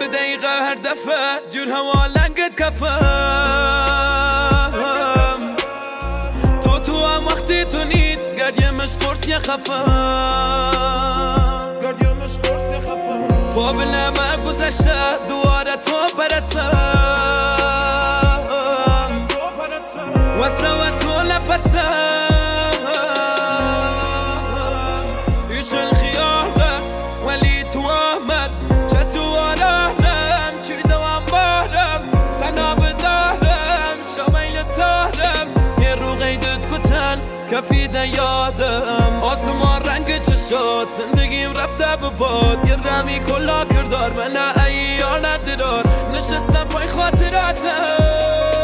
دقیقه هر دفعه جور هوا لنگت کفم تو هم وقتی تو نید گردیمش قرص یه خفم با بلمه گذشته دواره تو پرسم وصله و تو نفسم ایش الخیامه ولی تو آمد چه تو آرانم چی دوام بارم تنها بدارم شمیل تارم یه رو غیدت کتن کفیده یادم آسمان رنگ چشات زندگیم رفته به باد یه رمی کلا کردار من ایار ندارار نشستم پای خاطراتم